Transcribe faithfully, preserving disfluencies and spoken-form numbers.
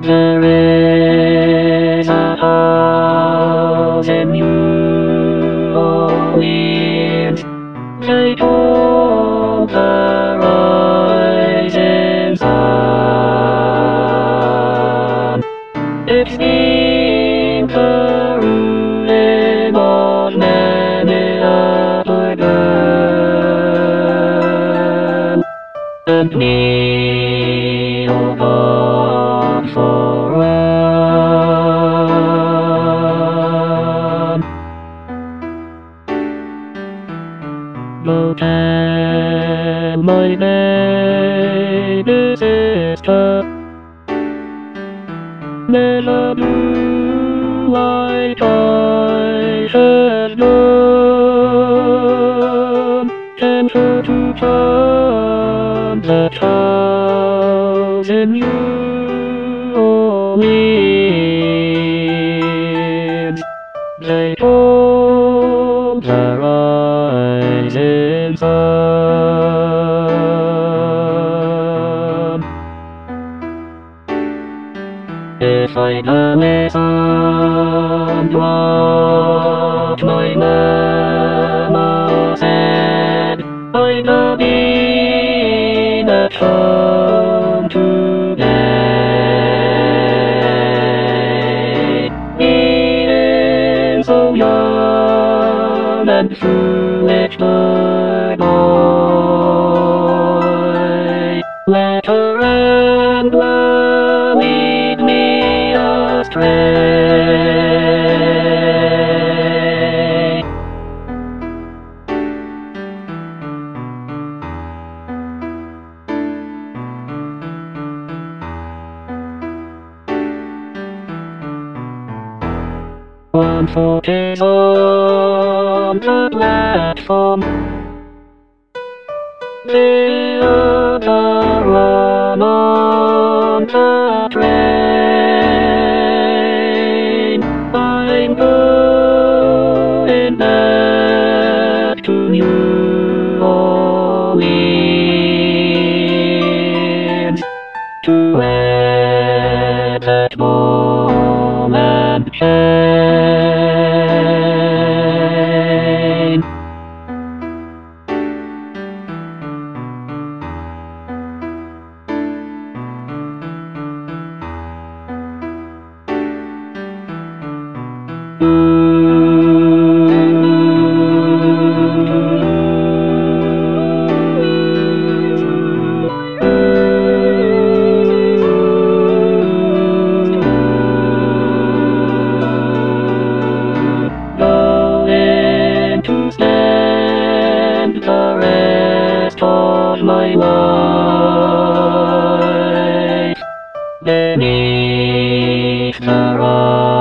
There is a house in New Orleans. They told the rising sun. It's been the ruin of many a burden, and me of all for one. Go tell my baby sister, never do like I had done. Send her to find that house in New Orleans. They told the rising sun. If I'd listened what my mama said, I'd have been at home today. Being so young and foolish, my boy, let her and lead me astray. One foot is on the platform, the other one on the train. I'm going back to New Orleans to wed that ball and chain. Going to spend the rest of my life beneath the